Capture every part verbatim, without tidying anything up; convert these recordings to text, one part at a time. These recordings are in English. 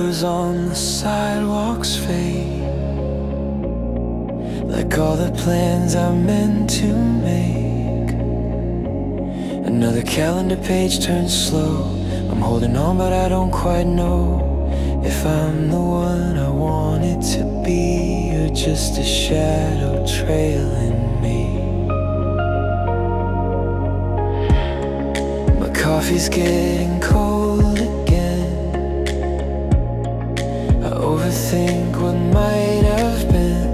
flowers on the sidewalks fade, like all the plans I meant to make. Another calendar page turns slow. I'm holding on but I don't quite know if I'm the one I wanted to be, or just a shadow trailing me. My coffee's getting cold again. I overthink what might have been,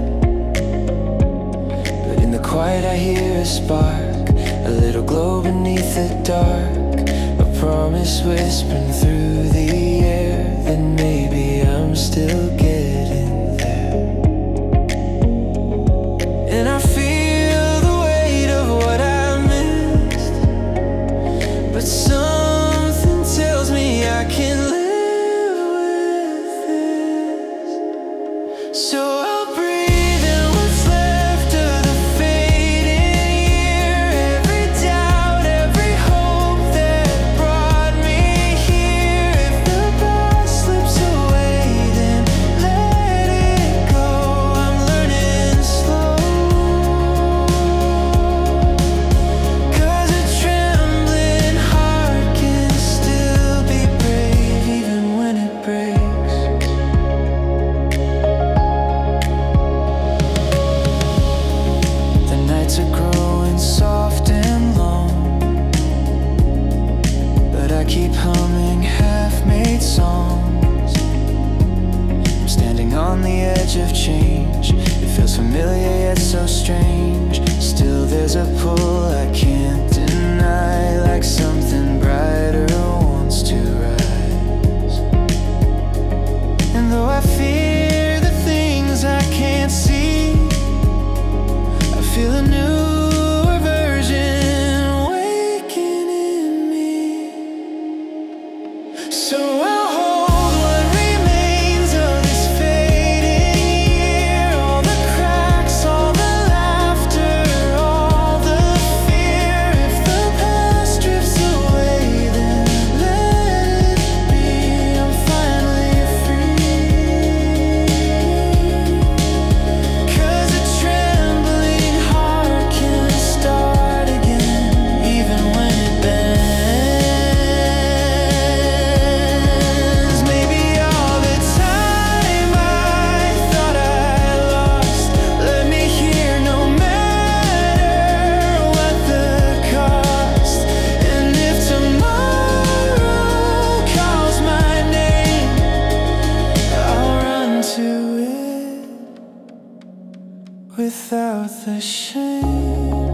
but in the quiet I hear a spark, a little glow beneath the dark, a promise whispering through the air that maybe I'm still getting there. And I feel the weight of what I missed, but something tells me I can live with this. So I'll breathe in what's left of the fading year, every doubt, every hope that brought me here. If the past slips away, then let it go. I'm learning slow, 'cause a trembling heart can still be brave even when it breaks. The nights are growing soft and long, but I keep humming half-made songs. I'm standing on the edge of change. It feels familiar yet so strange. Still there's a pull I can't deny, like something brighter wants to rise. And though I fear the things I can't see, I feel a newer version waking in me. So I'll hold what remains of this fading year, all the cracks, all the laughter, all the fear. If the past drifts away, then let it be. I'm finally free, 'cause a trembling heart can start again even when it bends. Maybe all the time I thought I lost, let me hear no matter what the cost. And if tomorrow calls my name, I'll run to it without the shame.